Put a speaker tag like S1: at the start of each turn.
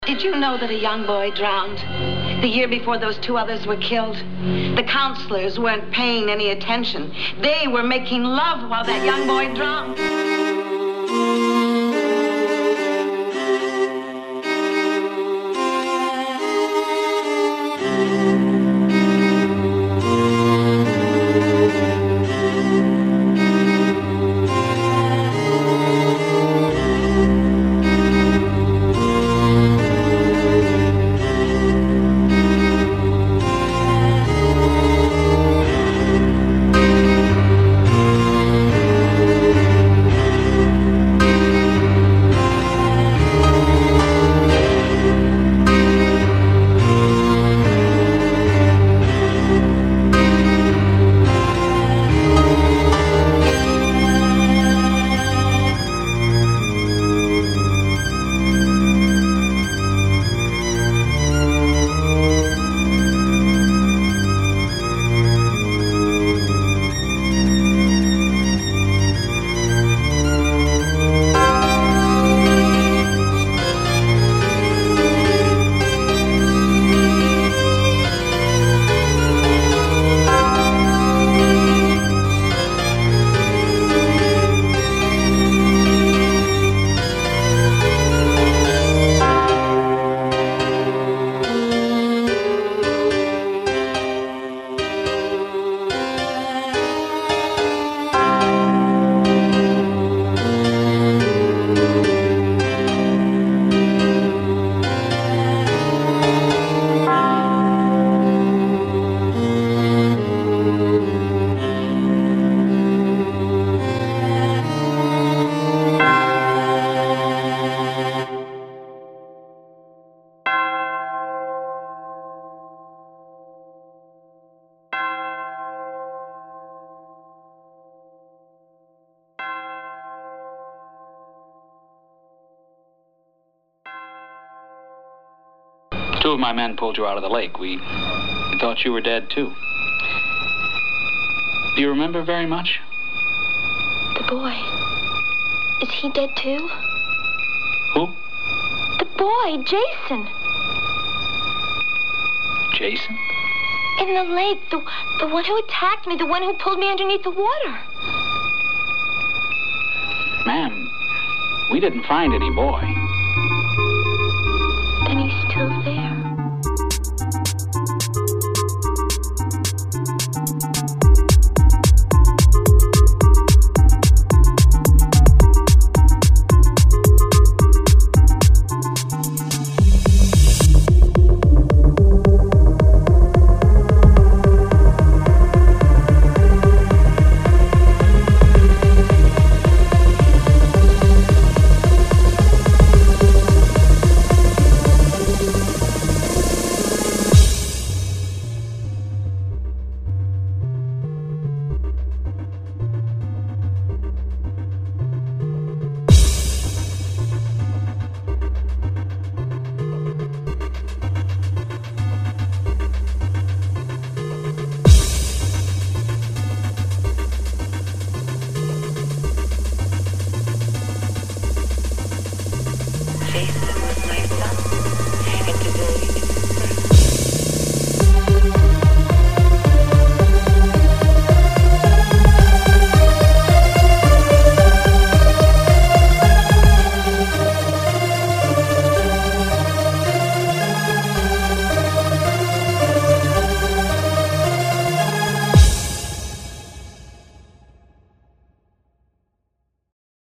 S1: Did you know that a young boy drowned the year before those two others were killed? The counselors weren't paying any attention. They were making love while that young boy drowned.
S2: Two of my men pulled you out of the lake. We thought you were dead, too. Do you remember very much?
S3: The boy. Is he dead, too?
S2: Who?
S3: The boy, Jason.
S2: Jason?
S3: In the lake. The one who attacked me. The one who pulled me underneath the water.
S2: Ma'am, we didn't find any boy.